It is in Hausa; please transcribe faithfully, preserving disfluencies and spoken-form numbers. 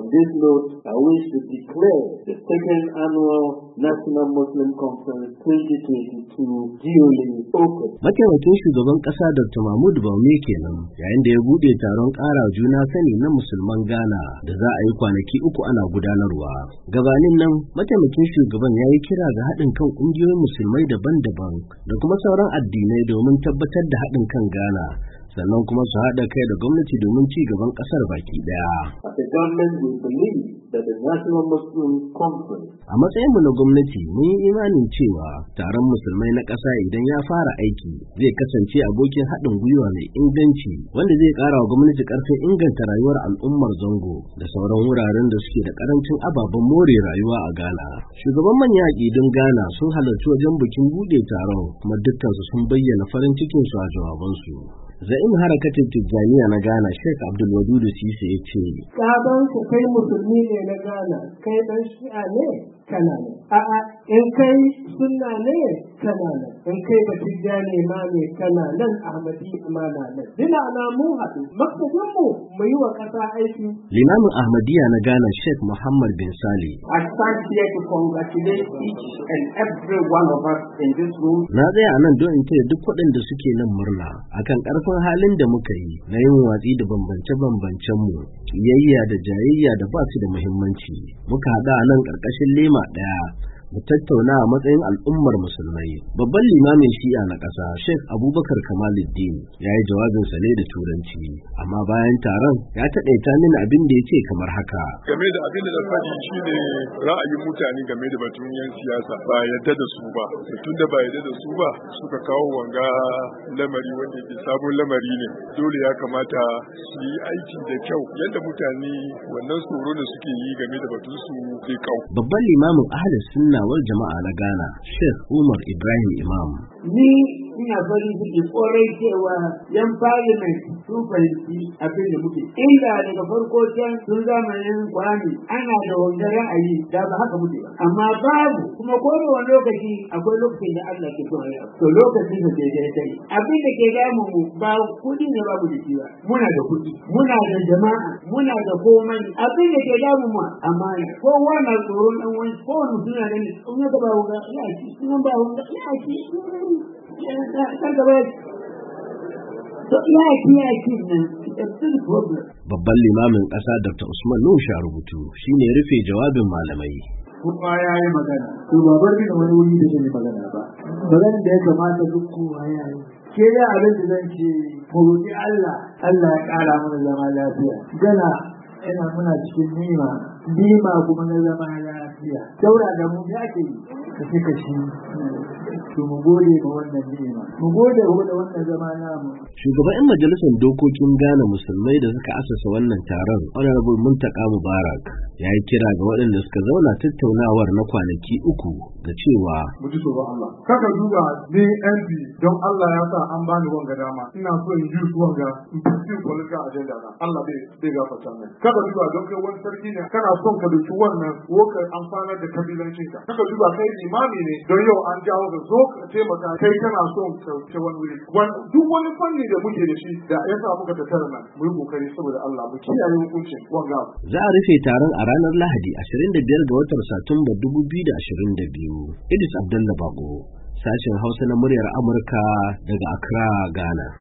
this note, I wish to declare the second annual National Muslim Conference twenty twenty-two duly open. Mataimakin shugaban ƙasa Doctor Mahmud Baume kenan yayin da ya buɗe taron ƙara juna sani na musulman Ghana da za a yi kwanaki uku ana gudanarwa. Gabanin nan, mataimakin shugaban ya yi kira ga haɗin kan ƙungiyoyin musulmai daban-daban da kuma sauran addinai domin tabbatar da haɗin kan Ghana, sannan kuma su haɗa kai da gwamnati domin ci gaban ƙasar baki ɗaya. A matsayinmu na gwamnati, mun yi imanin cewa taron musulmai na ƙasa idan ya fara aiki zai kasance abokin haɗin gwiwa mai inganci wanda zai ƙara wa gwamnati ƙarfin inganta rayuwar al'ummar Zango da sauran wuraren da suke da ƙarancin ababen more rayuwa a Ghana. Shugaban manyan aƙidun Ghana sun halarci wajen bikin buɗe taron kuma dukkansu sun bayyana farin cikinsu a jawabansu. Za'im harakatin Tijjaniya na Ghana Sheikh Abdul Wadud Sise ya ce, "Sabon ku kai musulmi ne na Ghana, kai ɗan Shi'a ne kana ne. A'a, in kai sunna ne kana nan. In kai ba Tijjani ma ne kana nan, Ahmadi ma na nan. Dina na mu haɗu, maksudin mu mu yi wa ƙasa aiki." Limamin Ahmadiyya na Ghana Sheikh Muhammad bin Sali. I stand here to congratulate each and every one of us in this room. Na tsaya nan don in taya duk waɗanda suke nan murna akan ƙarfin halin da muka yi na yin watsi da bambance-bambancenmu, kiyayya da jayayya da ba su da muhimmanci. Muka haɗa nan ƙarƙashin lema ɗaya mu tattauna a matsayin al'ummar musulmai. Babban limamin Shi'a na ƙasa Sheikh Abubakar Kamaluddin ya yi jawabinsa ne da Turanci, amma bayan taron ya taɗaita mini abin da ya ce kamar haka. Game da abin da na faɗi shi ne ra'ayin mutane game da batun yan siyasa ba yadda da su ba. Tun da ba yadda da su ba suka kawo wanga lamari wanda ke sabon lamari ne. Dole ya kamata su yi aiki da kyau yadda mutane wannan tsoro da suke yi game da batun su zai kawo. Babban limamin Ahlus Sunna wal Jama'a na Ghana Sheikh Umar Ibrahim Imam. Ni ina farin ciki kwarai cewa yan parliament sun fahimci abin da muke. Inda daga farko can sun zamanin kwami ana da wanda ra'ayi da ba haka muke ba. Amma babu kuma ko da wani lokaci akwai lokacin da Allah ke son ya. To lokacin da ke daidai. Abin da ke damu mu ba kuɗi ne babu da shi ba. Muna da kuɗi, muna da jama'a, muna da komai. Abin da ke damu mu amma kowa na tsoron ɗan wani kowane suna da ne. In ya ba wuga ya ci, in ba wuga ya ci. Babban limamin ƙasa Doctor Usman Nuhu Sharubutu shi ne rufe jawabin malamai. Kuma ya yi magana, to ba bar da wani wuri da zai magana ba. Magana da ya kamata duk kowa ya yi. Ke da abin da zan ce, mu roƙi Allah, Allah ya ƙara mana zama lafiya. Gana ina muna cikin nima, nima kuma na zama lafiya. Daura da mu ya ke yi, kashe kashe. To mu gode ma wannan ni'ima, mu gode wa wannan zama namu. Shugaban 'yan majalisar dokokin Ghana musulmai da suka asasa wannan taron, Honorable Muntaka Mubarak, ya yi kira ga waɗanda suka zauna tattaunawar na kwanaki uku da cewa mu ji tsoron Allah. Kaka duba ni M P don Allah ya sa an bani wanga dama. Ina so in yi wanga in fi political agenda na. Allah bai bai gafarta mai. Kaka duba don kai wani sarki ne kana son ka dauki wannan wokar amfanar da kabilancinka. Kaka duba kai imami ne don yau an jawo ga zo ka taimaka kai kana son ka ce wani wuri. Duk wani fanni da muke da shi da ya sa muka tattara nan mu yi kokari saboda Allah mu kiyaye hukuncin wanga. Za a rufe taron a ranar Lahadi ashirin da biyar ga watan Satumba dubu biyu da ashirin da biyu. Idris Abdullah Bako, sashen Hausa na muryar Amurka daga Accra, Ghana.